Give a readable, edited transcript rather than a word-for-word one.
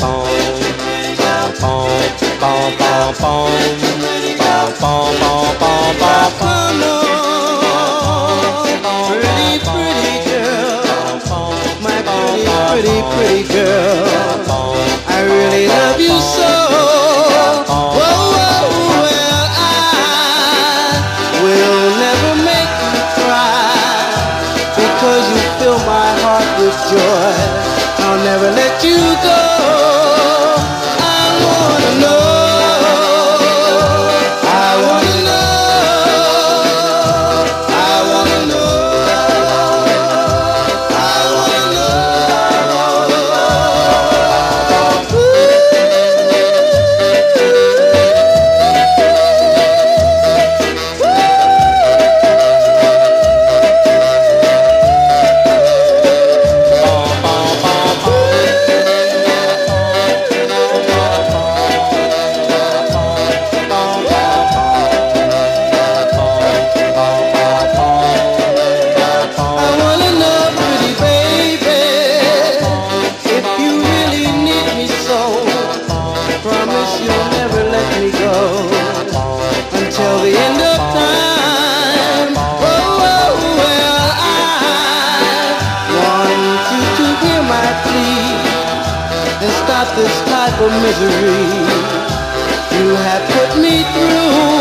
Come on, pretty, pretty girl, my pretty, pretty girl. I really love you so. Whoa, whoa, well, I will never make you cry because you fill my heart with joy. I'll never let you go. I wanna know. I wanna know. I wanna know. I wanna know. I wanna know, pretty baby, if you really need me so. Promise you'll never let me go until the end of time. Oh, oh, well, I want you to hear my plea and stop this type of misery you have put me through.